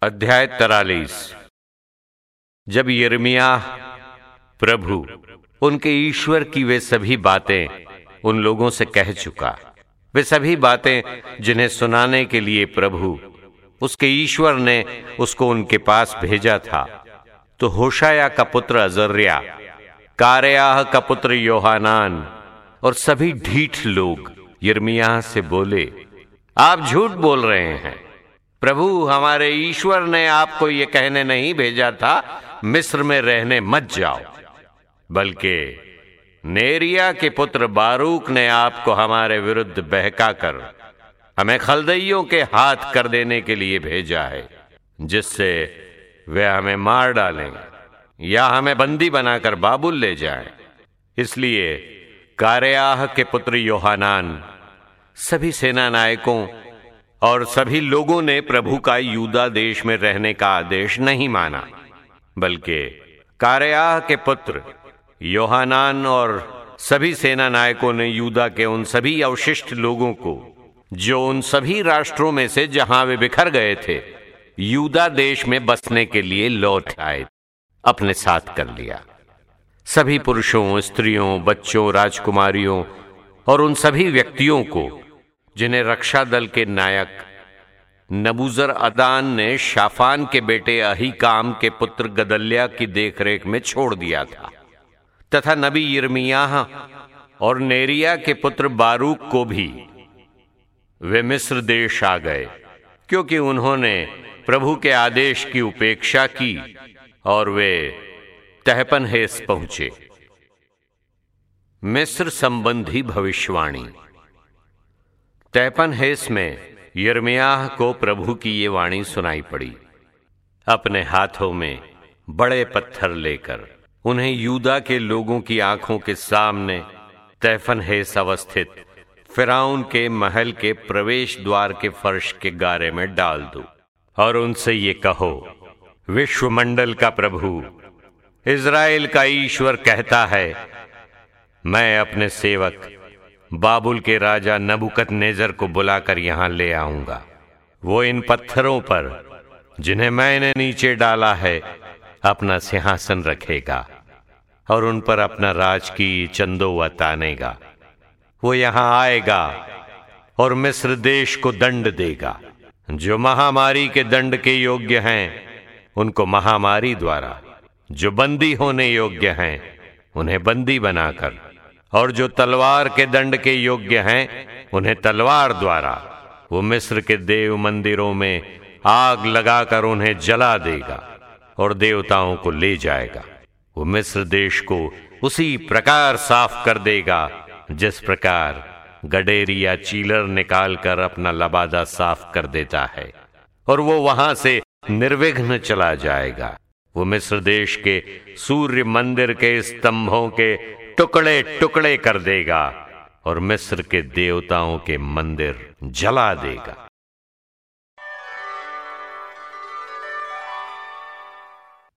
अध्याय 43। जब यिर्मयाह प्रभु उनके ईश्वर की वे सभी बातें उन लोगों से कह चुका, वे सभी बातें जिन्हें सुनाने के लिए प्रभु उसके ईश्वर ने उसको उनके पास भेजा था, तो होशाया का पुत्र अजर्या, कारेयाह का पुत्र योहानान और सभी ढीठ लोग यिर्मयाह से बोले, आप झूठ बोल रहे हैं। प्रभु हमारे ईश्वर ने आपको ये कहने नहीं भेजा था मिस्र में रहने मत जाओ, बल्कि नेरिया के पुत्र बारूक ने आपको हमारे विरुद्ध बहकाकर हमें खलदइयों के हाथ कर देने के लिए भेजा है, जिससे वे हमें मार डालें या हमें बंदी बनाकर बाबुल ले जाएं। इसलिए कारेयाह के पुत्र योहानान, सभी सेना नायकों और सभी लोगों ने प्रभु का यूदा देश में रहने का आदेश नहीं माना, बल्कि कारेयाह के पुत्र योहानान और सभी सेना नायकों ने यूदा के उन सभी अवशिष्ट लोगों को, जो उन सभी राष्ट्रों में से जहां वे बिखर गए थे, यूदा देश में बसने के लिए लौट आए, अपने साथ कर लिया। सभी पुरुषों, स्त्रियों, बच्चों, राजकुमारियों और उन सभी व्यक्तियों को जिन्हें रक्षा दल के नायक नबूजरअदान ने शाफान के बेटे अहीकाम के पुत्र गदल्याह की देखरेख में छोड़ दिया था, तथा नबी यिर्मयाह और नेरिया के पुत्र बारूक को भी वे मिस्र देश आ गए, क्योंकि उन्होंने प्रभु के आदेश की उपेक्षा की और वे तहपन्हेस पहुंचे। मिस्र संबंधी भविष्यवाणी। तहपन्हेस में यिर्मयाह को प्रभु की ये वाणी सुनाई पड़ी। अपने हाथों में बड़े पत्थर लेकर उन्हें यूदा के लोगों की आंखों के सामने तहपन्हेस अवस्थित फिरौन के महल के प्रवेश द्वार के फर्श के गारे में डाल दो और उनसे ये कहो, विश्वमंडल का प्रभु इज़राइल का ईश्वर कहता है, मैं अपने सेवक बाबुल के राजा नबूकदनेस्सर को बुलाकर यहां ले आऊंगा। वो इन पत्थरों पर जिन्हें मैंने नीचे डाला है अपना सिंहासन रखेगा और उन पर अपना राजकीय चंदोवा तानेगा। वो यहां आएगा और मिस्र देश को दंड देगा। जो महामारी के दंड के योग्य हैं उनको महामारी द्वारा, जो बंदी होने योग्य हैं उन्हें बंदी बनाकर, और जो तलवार के दंड के योग्य हैं उन्हें तलवार द्वारा वो मिस्र के देव मंदिरों में आग लगाकर उन्हें जला देगा और देवताओं को ले जाएगा। वो मिस्र देश को उसी प्रकार साफ कर देगा जिस प्रकार गडेरी या चीलर निकालकर अपना लबादा साफ कर देता है, और वो वहां से निर्विघ्न चला जाएगा। वो मिस्र देश के सूर्य मंदिर के स्तंभों के टुकड़े टुकड़े कर देगा और मिस्र के देवताओं के मंदिर जला देगा।